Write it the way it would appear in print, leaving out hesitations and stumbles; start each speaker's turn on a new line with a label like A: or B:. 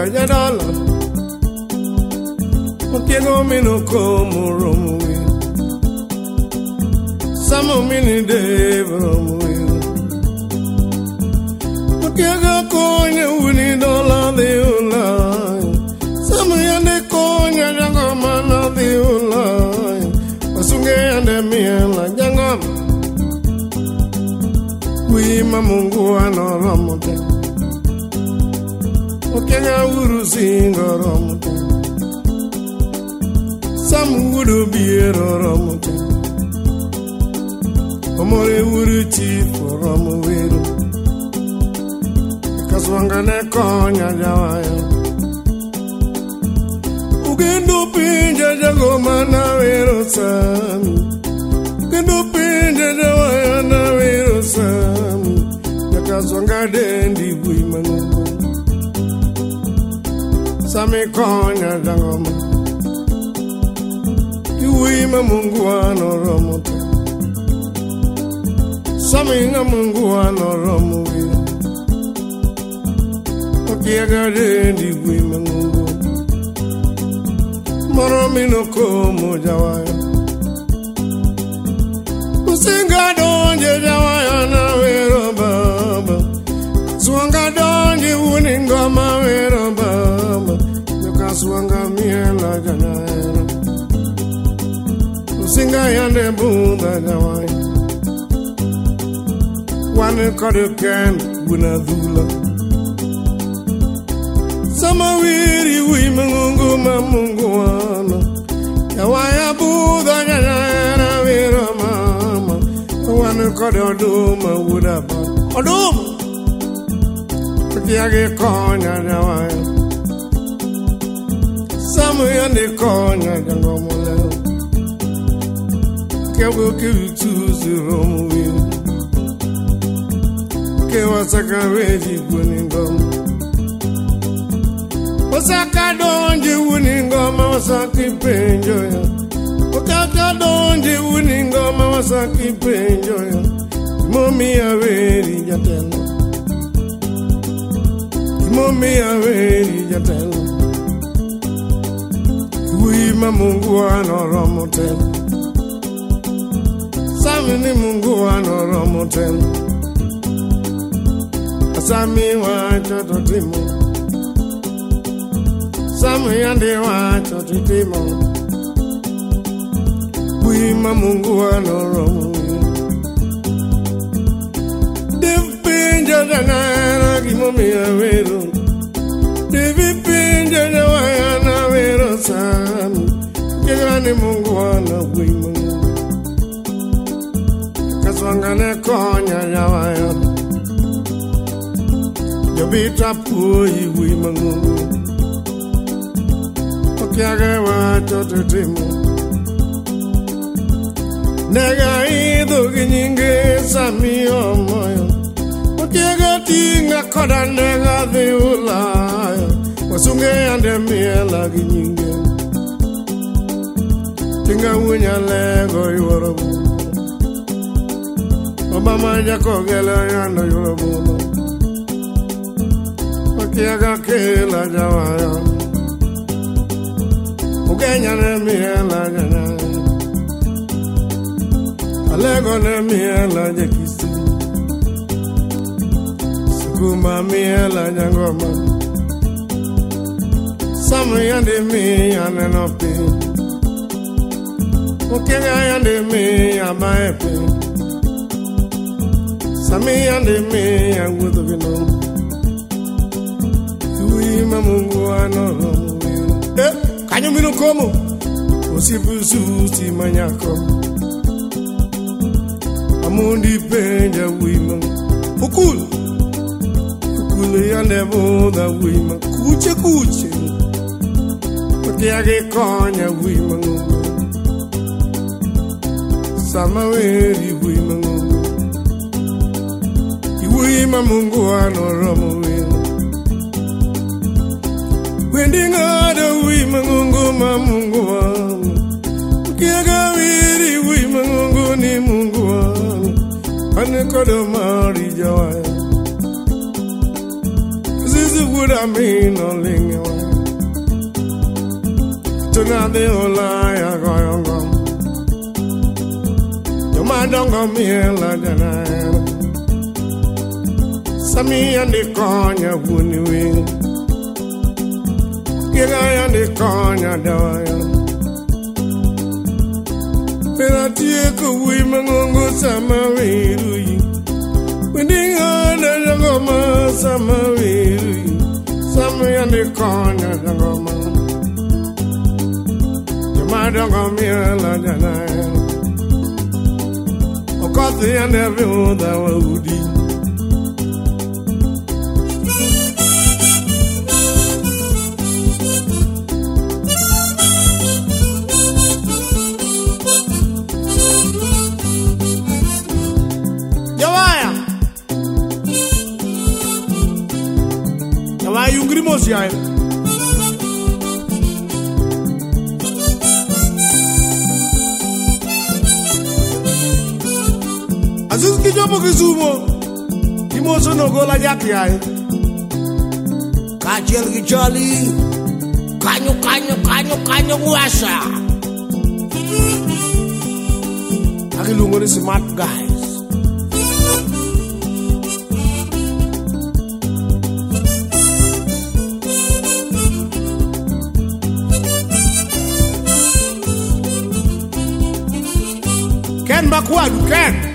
A: jadala Okiego mino como romui Samo mini deva romui Okiego konya uni dola de ulai Samo yande konya jangamana de ulai Pasunge yande miela jangam Wima Mungu anoromote Okenga urusingo romote Samudu biero romote Omore uruchi foromuwiru Kaswanga ne konya jawaya Ugendo pinja jagoma na wero sami Ugendo pinja jawaya na wero sami Yakaswanga dendi buimangu Sami konya jangoma Iwima Mungu anoromote Sami nga Mungu anoromuwira Okiaga dendi buimangu Moromino komo jawaya Usinga donje jawaya na wero baba Swanga donje uningoma wero baba Yoka swanga miela janayana Usinga yande bunda jawaya Wane kode ken bunadhula Sama wiri wimangungu mamungu wana Yawaya buda janayana wira mama Wane kode oduma wudaba Oduma Kiage konya jawaya Samu yande konya jangomole Kego kiutuzi romuwi Kewa saka reji buningoma Wasaka donje uningoma wasaki penjoya Wakaka donje uningoma wasaki penjoya Momi aweri jatelo Momi aweri jatelo Wima Mungu anoromote Sami ni Mungu anoromote Asami wacho totimo Sami yande wacho totimo Wima Mungu anoromote Dipinja janayana Momi awero Devi pinja jawaya na wero sami Kegani Mungu wana wima Kaswanga ne konya jawaya Jobita pui wima ngungu Okiage wacho tutimo Nega idu ginyinge sami omoyo Okiage tinga koda nega dhiulaya Wasunge ande miela ginyinge Tinga unya lego yuorobu Obama jako gela yando yuorobu Okiaga kela jawaya Ugenya ne miela janyaya Alego ne miela jekisi Kuma miela jangoma Samu yande mi anenopi Okenga yande mi abaepi Sami yande mi angudugino Uima Mungu anoromu Kanyo mino komo Osibusu si manyako Amundi penja uima Ukulu Yande boda wima Kuche Okiage konya wima Sama weri wima Iwima Mungu anoromu wima Wendi ngada wima Mungu wama Okiaga wiri wima ni Mungu wama Anekodo mari jawaya Would I mean no linger na de ola ya goyongo. Yo madongo miela jana. Sami ande konya wuniwi. Kira ande konya dawaya. Peratie kuwi mangungu sama wirui. Windinga na jangoma sama wirui. Sami ande konya jangoma. Madongo miela jana. Okoti ande viuda wa udi. Jawaya yungrimos ya. Aziz kijopo kizumo Kimoso no gola jaki ay Kachel kichali Kanyo muasha Akilungo ni smart guys Ken Makwadu Ken